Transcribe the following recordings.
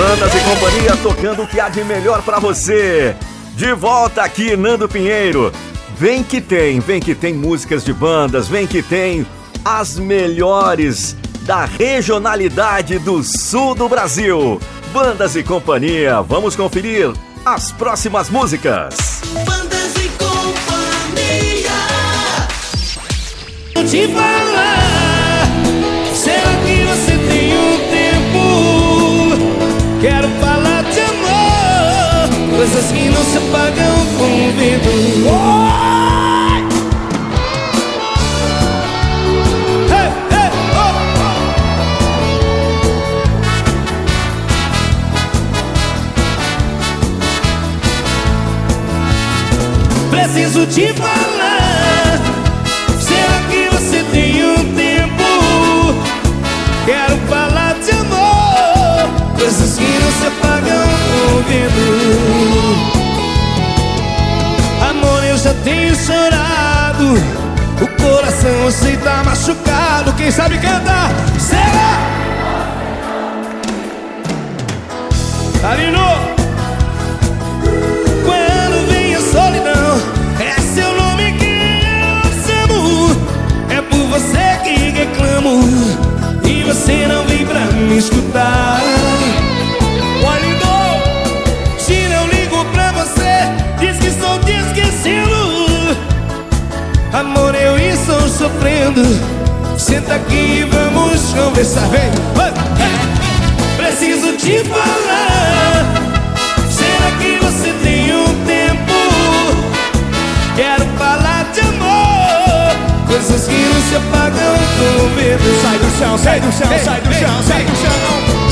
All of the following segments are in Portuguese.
Bandas e Companhia tocando o que há de melhor pra você. De volta aqui, Nando Pinheiro. Vem que tem músicas de bandas, vem que tem as melhores da regionalidade do sul do Brasil. Bandas e Companhia, vamos conferir as próximas músicas. Bandas e Companhia. Vou te falar, será que você tem um tempo? Quero falar de amor, coisas que não se apagam com o vento. Preciso te falar, será que você tem um tempo? Quero falar de amor, coisas que não se apagam com o vento. Amor, eu já tenho chorado, o coração sei tá machucado. Quem sabe cantar, será? Arino! Quando vem a solidão, é seu nome que eu chamo. É por você que reclamo, e você não vem pra me escutar. Olha, se não ligo pra você, diz que estou te esquecendo. Amor, eu estou sofrendo. Senta aqui e vamos conversar. Vem, preciso te falar, será que você tem um tempo? Quero falar de amor, coisas que não se apagam com o medo. Sai do chão, sai do chão, sai do chão, sai do chão.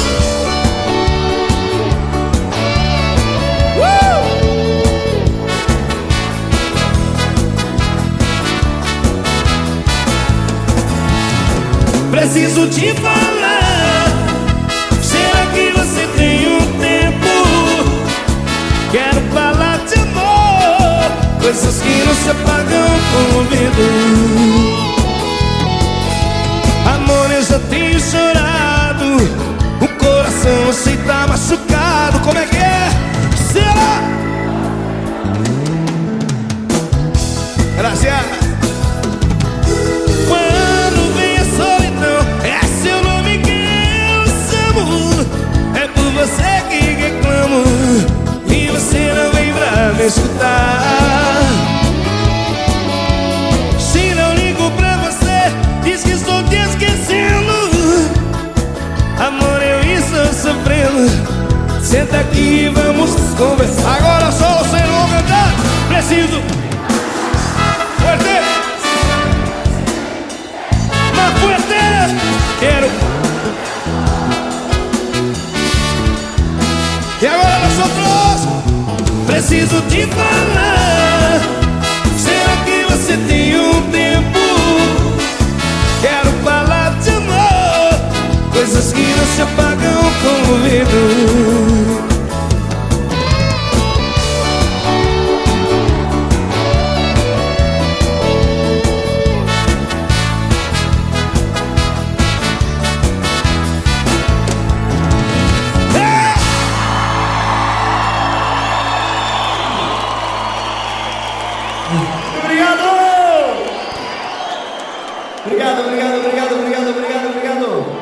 Preciso te falar, será que você tem um tempo? Quero falar de amor, coisas que não se apagam com o medo. Amor, eu já tenho chorado, o coração eu sei tá machucado. Como é que é? Será? Gracias. Quando vem a solidão, é seu nome que eu chamo. É por você que reclamo, e você não vem pra me escutar. Se não ligo pra você, diz que estou te esquecendo. Amor, eu estou sofrendo. Senta aqui e vamos conversar. Agora só sem não cantar. Preciso fuerte, mais fuerte. Quero. E agora nós outros. Preciso te falar, será que você tem um tempo? Quero falar de amor, coisas que não se apagam com o medo. Obrigado.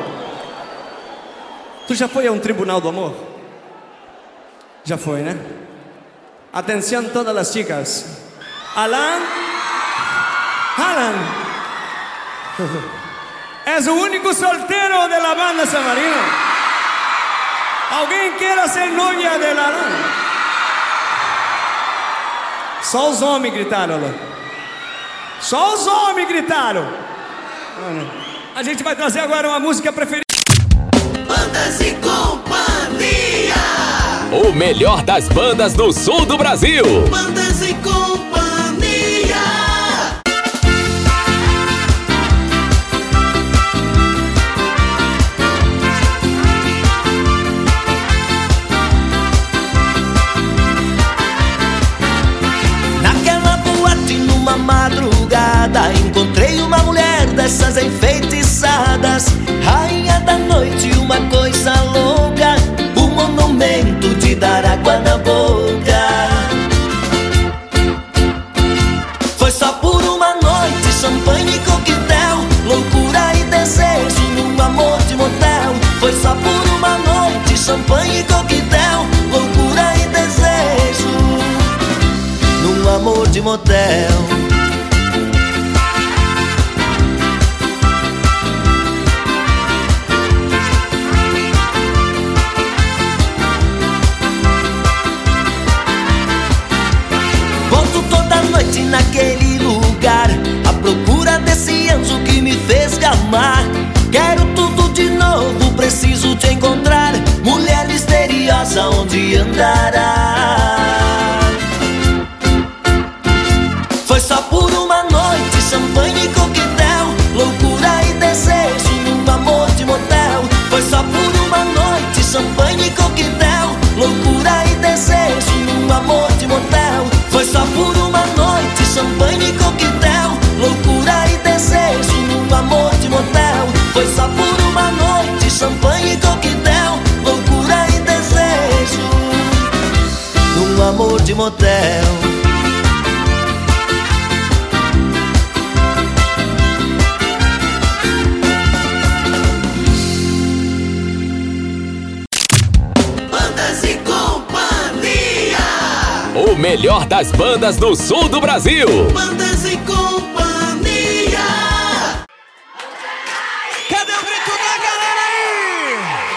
Tu já foi a um tribunal do amor? Já foi, né? Atenção todas as chicas. Alan, és o único solteiro de la banda San Marino. Alguém queira ser novia de Alan? Só os homens gritaram, Alan. Só os homens gritaram. A gente vai trazer agora uma música preferida. Bandas e Companhia. O melhor das bandas do sul do Brasil. Bandas e Companhia. Naquela boate numa madrugada, encontrei uma mulher dessas enfeitiçadas, rainha da noite, uma coisa louca. O mundo durará. Foi só por uma noite, champanhe e coquetel, loucura e desejo num amor de motel. Foi só por uma noite, champanhe e coquetel, loucura e desejo num amor de motel. Foi só por uma noite, champanhe e coquetel, loucura e desejo num amor de motel. Foi só por uma noite, champanhe e coquetel, loucura e desejo num amor de motel. O melhor das bandas do sul do Brasil. Bandas e Companhia. Cadê o grito da galera aí?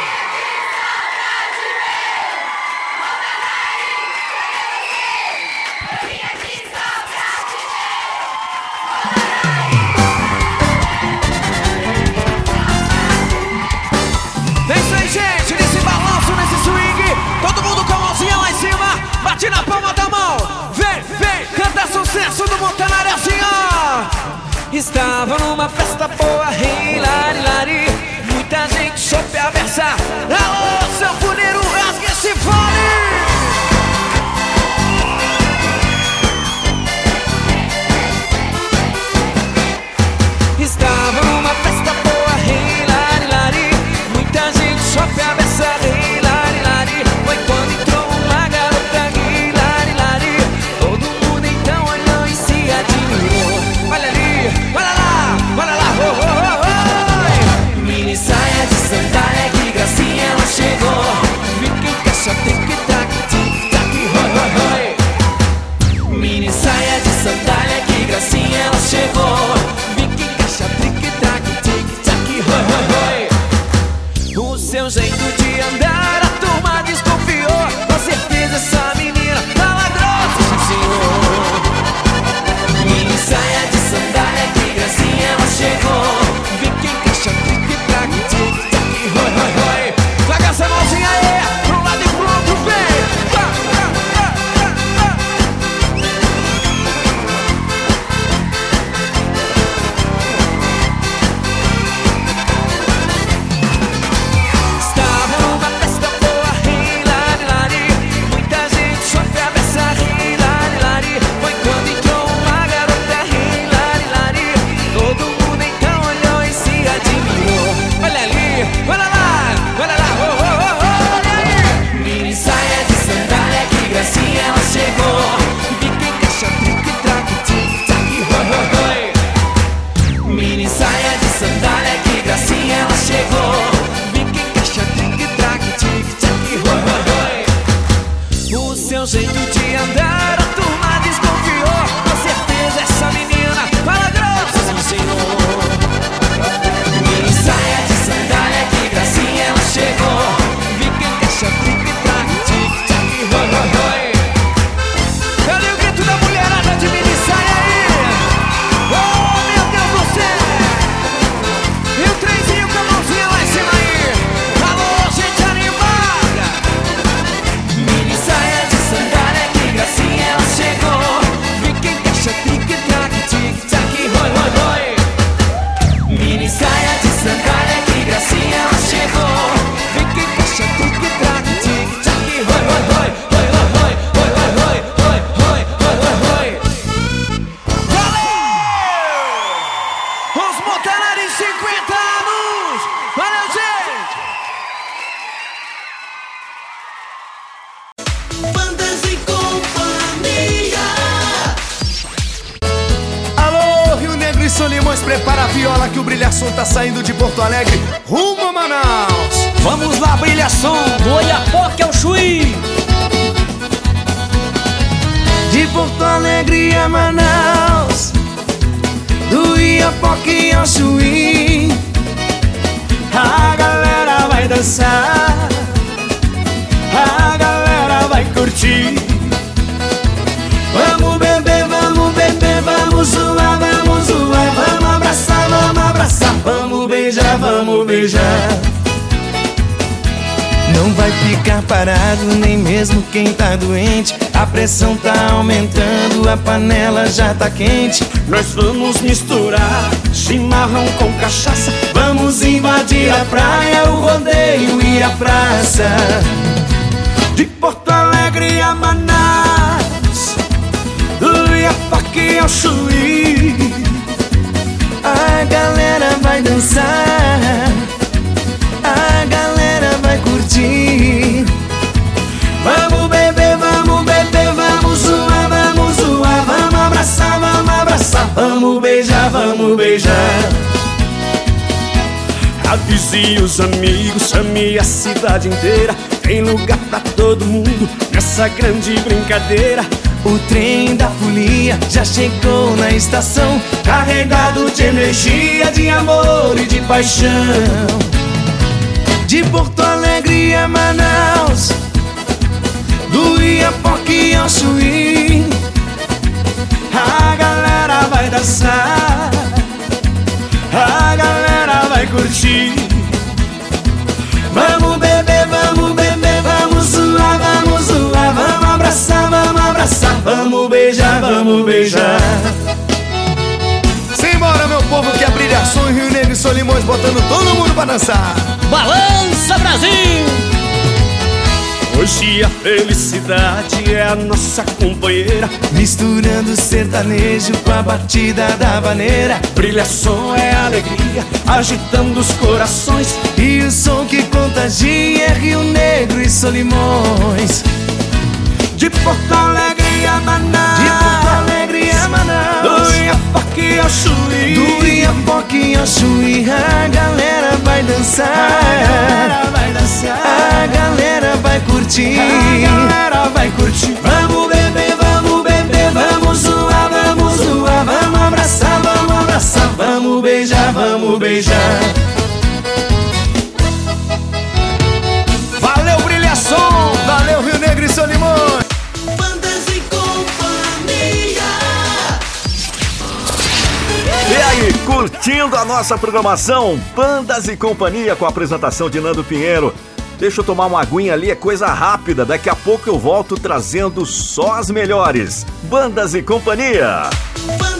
É isso aí, gente, nesse balanço, nesse swing, todo mundo com a mãozinha lá em cima, bate na palma da mão. Vem, vem, canta sucesso do Montanari assim, ó. Estava numa festa boa, lari, lari, muita gente soube a versar. Alô, sanfoneiro, rasgue esse fone. Estava numa festa boa, lari, lari, muita gente soube a versar. Lari, lari, foi quando entrou uma garota, lari, lari, todo mundo então olhou e se admirou. Olha ali, olha lá, oh, oh, oh, oh. Mini saia de sandália, que gracinha ela chegou. Fica em caixa, tic-tac, tic-tac, hoi, hoi, hoi. Mini saia de sandália, que gracinha ela chegou. Fica em caixa, tic-tac, tic-tac, hoi, hoi, hoi. O seu jeito de andar, a turma desconfiou. Com certeza essa menina fala grosso, sim senhor. Mini saia de sandália, que gracinha ela chegou. Fica em caixa, tic-tac, tic-tac, hoi, hoi, hoi. Traga essa mãozinha aí, pro lado e pro outro, vem. Estava numa festa boa, lari, lari, muita gente soube a versar, lari, lari, foi quando entrou uma garota, lari, lari, todo mundo então olhou e se admirou. Olha ali, olha lá, oh, oh, oh, oh, olha ali. Mini saia de sandália, que gracinha ela chegou. Fica em caixa, tic-tac, tic-tac, hoi, hoi, hoi. Mini saia de sandália, que gracinha ela chegou. Fica em caixa, tic-tac, tic-tac, hoi, hoi, hoi. O seu jeito de andar, a turma desconfiou. Com certeza essa menina fala grosso, sim senhor. Mini saia de sandália, que gracinha ela chegou. Fica em caixa, tic-tac, tic-tac, hoi, hoi, hoi. Cadê o grito da mulherada de mini saia aí? Oh, meu Deus do céu! E o trenzinho com a mãozinha lá em cima aí. Alô, gente animada! Mini saia de sandália, que gracinha ela chegou. Fica em caixa, tic-tac, tic-tac, hoi, hoi, hoi. Mini saia de sandália, que gracinha ela chegou. Fica em caixa, tic-tac, tic-tac, hoi, hoi, hoi. Hoi, hoi, hoi, hoi, hoi, hoi, hoi, hoi, hoi, hoi. Valeu! Os Montanari 50 anos! Valeu, gente! Bandas e Companhia. Alô, Rio Negro e Solimões, prepara a viola que o Brilhação tá saindo de Porto Alegre rumo a Manaus. Vamos lá, Brilhação! Do Oiapoque ao Chuí. De Porto Alegre a Manaus, do Oiapoque ao Chuí, a galera vai dançar, a galera vai curtir. Vamos beber, vamos beber, vamos zoar, vamos abraçar, vamos beijar, vamos beijar. Não vai ficar parado, nem mesmo quem tá doente. A pressão tá aumentando, a panela já tá quente. Nós vamos misturar chimarrão com cachaça. Vamos invadir a praia, o rodeio e a praça. De Porto Alegre a Manaus, do Iapoque ao Chuí, a galera vai dançar, a galera vai curtir. Vamos beber, vamos beber, vamos zoar, vamos abraçar, vamos beijar, vamos beijar. Avise os amigos, chame a cidade inteira. Tem lugar pra todo mundo nessa grande brincadeira. O trem da folia já chegou na estação, carregado de energia, de amor e de paixão. De Porto Alegre a Manaus, do Iapoque ao Chuí, a galera vai dançar, a galera vai curtir. Vamos beber, vamos beber, vamos zoar, vamos abraçar, vamos beijar, vamos beijar. Simbora, meu povo, que é Brilhação em Rio Negro e Solimões, botando todo mundo pra dançar. Balança, Brasil! Hoje a felicidade é a nossa companheira, misturando sertanejo com a batida da vaneira. Brilhação é alegria, agitando os corações, e o som que contagia é Rio Negro e Solimões. De Porto Alegre a Manaus, de Porto Alegre a Manaus, do Iapoque ao Chuí, do Iapoque ao Chuí, a galera vai dançar, a galera vai dançar, a galera vai curtir, a galera vai curtir. Vamos beber, vamos zoar, vamos abraçar, vamos beijar, vamos beijar. Valeu, Brilhação! Valeu, Rio Negro e Solimões! Bandas e Companhia. E aí, curtindo a nossa programação? Bandas e Companhia com a apresentação de Nando Pinheiro. Deixa eu tomar uma aguinha ali, é coisa rápida. Daqui a pouco eu volto trazendo só as melhores. Bandas e Companhia.